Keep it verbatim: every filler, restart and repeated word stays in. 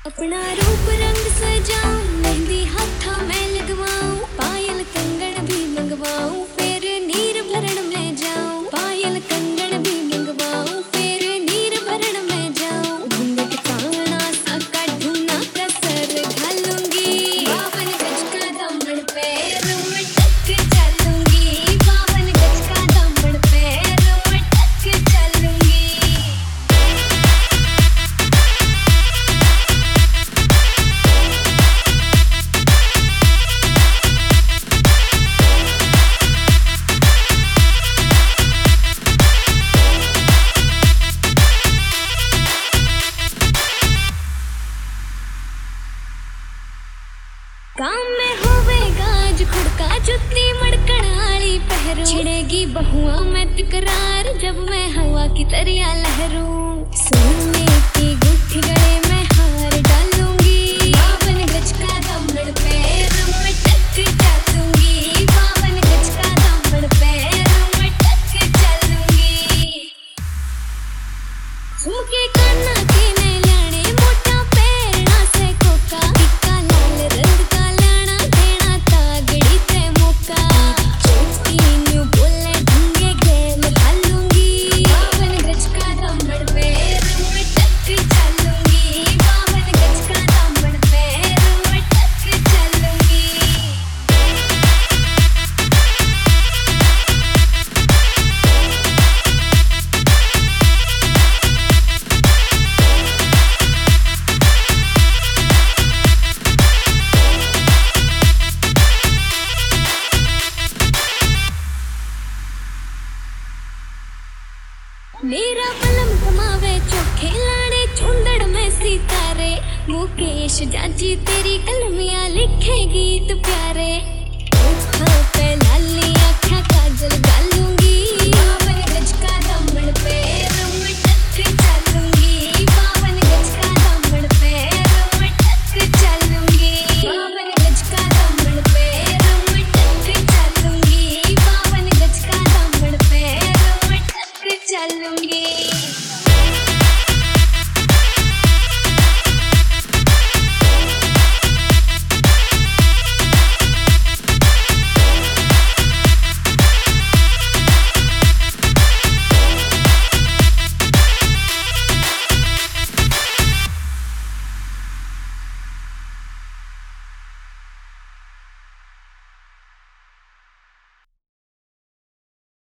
अपना रूप रंग सजाऊं, मेहंदी हाथा में लगवाऊं, पायल कंगन भी मंगवाऊं, फिर नीर भरण में जाऊं। पायल कंगन भी मंगवाऊं, फिर नीर भरण में जाऊं। घूंघट काना सा काढूं, कसर घालूंगी, बावन गज का दामन पैर में टक चलूंगी, बावन गज का दामन पैर में टक चलूंगी। काम में होवेगा आज खुड़का, जुत्ती मड़कण आली पहरू, छिड़ेगी बहुआ में तकरार जब मैं हवा की तरिया लहरूं। सोने की गुठी गले में हार डालूंगी, बावन गज का दामन पैर में टक चलूंगी, बावन गज का दामन पैर में टक चलूंगी। झुमके काना के ने लाने, मोटा पैरना से कोका, टिक्का लाल रंग का लाना, देना तागड़ी ते मौका। चोटी न्यू बोले ढूंगे गेम घालूंगी, बावन गज का दामन पैर में टक चलूंगी, बावन गज का दामन पैर में टक चलूंगी। मेरा पलम कमावे चोखे लाड़े, चुंदड़ में सितारे, मुकेश जाजी तेरी कलमियां लिखे गीत प्यारे।